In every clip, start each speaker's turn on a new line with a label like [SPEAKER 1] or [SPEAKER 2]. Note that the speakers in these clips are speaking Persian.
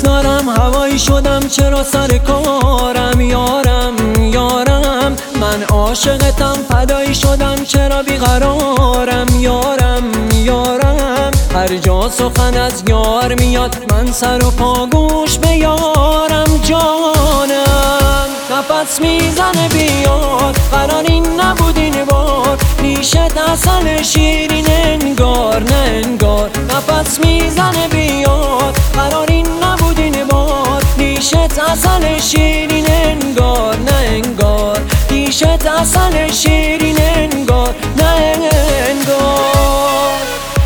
[SPEAKER 1] دوست دارم، هوایی شدم چرا سر کارم. یارم من عاشقتم، فدایی شدم چرا بیقرارم. یارم هر جا سخن از یار میاد، من سر و پا گوش به یارم. جانم نفس میزنه بیاد، قرار این نبود این بار. ریشت اصل شیرین انگار نه انگار. نفس میزنه بیاد، قرار این نبود این بار. ریشت اصل شیرین انگار نه انگار. ریشت اصل شیرین انگار نه انگار.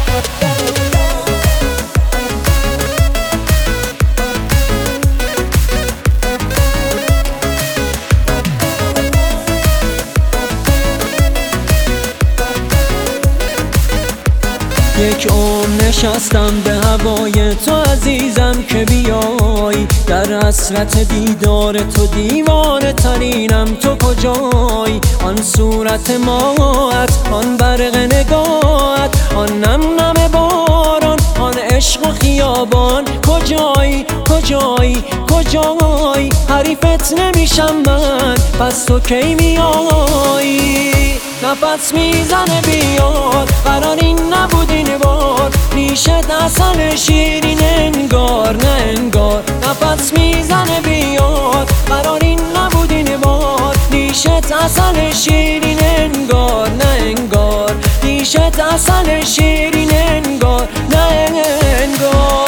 [SPEAKER 1] یک عمر نشستم به هوای تو عزیزم که بیای. در حسرت دیدار تو دیوانه ترینم. تو کجایی؟ آن صورت ماهت، آن برق نگاهت، آن نم نم باران، آن عشق و خیابان. کجایی؟ حریفت نمیشم من، پس تو کی میایی؟ نفس میزنه بیاد، قرار این نبود این بار. ریشت اصل شیرین انگار نه انگار. نفس میزنه بیاد، قرار این نبود این بار. ریشت اصل شیرین انگار نه انگار. ریشت اصل شیرین انگار نه انگار.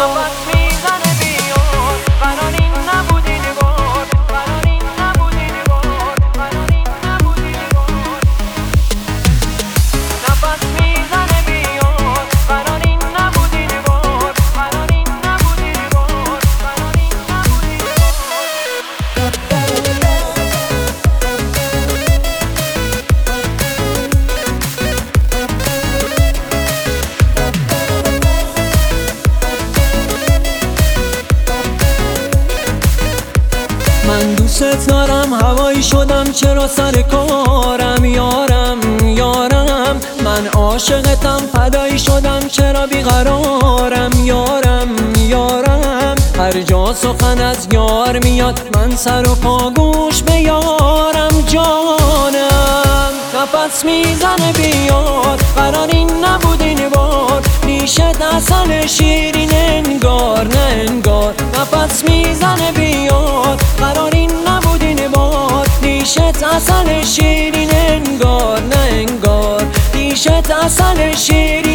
[SPEAKER 1] من دوست دارم، هوایی شدم چرا سر کارم. یارم من عاشقتم، فدایی شدم چرا بیقرارم. یارم هر جا سخن از یار میاد، من سر و پا گوش به یارم. جانم نفس میزنه بیاد، قرار این نبود این بار. ریشت اصل شیرین انگار نه انگار. نفس میزنه بیاد، قرار این نبود این بار. ریشت اصل شیرین انگار نه انگار. ریشت اصل شیرین